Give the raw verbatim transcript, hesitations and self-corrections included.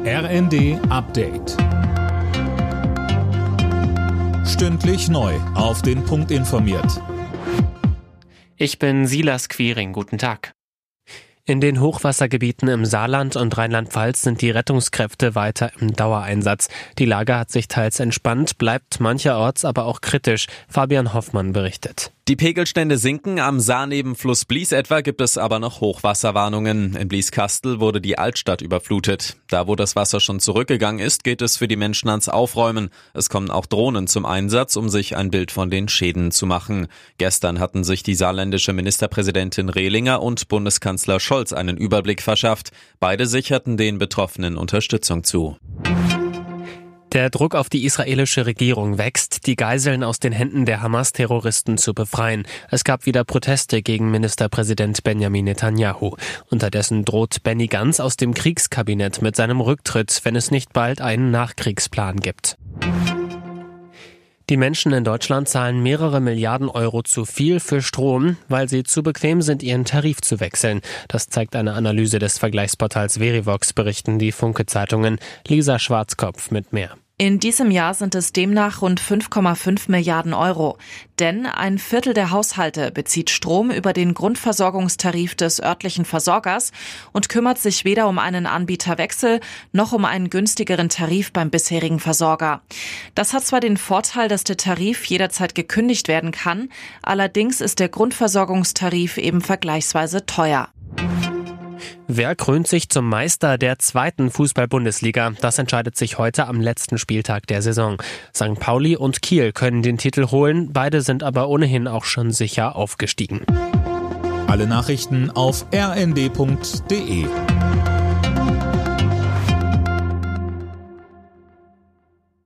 R N D Update. Stündlich neu auf den Punkt informiert. Ich bin Silas Quiring, guten Tag. In den Hochwassergebieten im Saarland und Rheinland-Pfalz sind die Rettungskräfte weiter im Dauereinsatz. Die Lage hat sich teils entspannt, bleibt mancherorts aber auch kritisch. Fabian Hoffmann berichtet. Die Pegelstände sinken, am Saarnebenfluss Blies etwa gibt es aber noch Hochwasserwarnungen. In Blieskastel wurde die Altstadt überflutet. Da, wo das Wasser schon zurückgegangen ist, geht es für die Menschen ans Aufräumen. Es kommen auch Drohnen zum Einsatz, um sich ein Bild von den Schäden zu machen. Gestern hatten sich die saarländische Ministerpräsidentin Rehlinger und Bundeskanzler Scholz einen Überblick verschafft. Beide sicherten den Betroffenen Unterstützung zu. Der Druck auf die israelische Regierung wächst, die Geiseln aus den Händen der Hamas-Terroristen zu befreien. Es gab wieder Proteste gegen Ministerpräsident Benjamin Netanyahu. Unterdessen droht Benny Gantz aus dem Kriegskabinett mit seinem Rücktritt, wenn es nicht bald einen Nachkriegsplan gibt. Die Menschen in Deutschland zahlen mehrere Milliarden Euro zu viel für Strom, weil sie zu bequem sind, ihren Tarif zu wechseln. Das zeigt eine Analyse des Vergleichsportals Verivox, berichten die Funke-Zeitungen. Lisa Schwarzkopf mit mehr. In diesem Jahr sind es demnach rund fünf Komma fünf Milliarden Euro. Denn ein Viertel der Haushalte bezieht Strom über den Grundversorgungstarif des örtlichen Versorgers und kümmert sich weder um einen Anbieterwechsel noch um einen günstigeren Tarif beim bisherigen Versorger. Das hat zwar den Vorteil, dass der Tarif jederzeit gekündigt werden kann, allerdings ist der Grundversorgungstarif eben vergleichsweise teuer. Wer krönt sich zum Meister der zweiten Fußball-Bundesliga? Das entscheidet sich heute am letzten Spieltag der Saison. Sankt Pauli und Kiel können den Titel holen, beide sind aber ohnehin auch schon sicher aufgestiegen. Alle Nachrichten auf r n d punkt d e.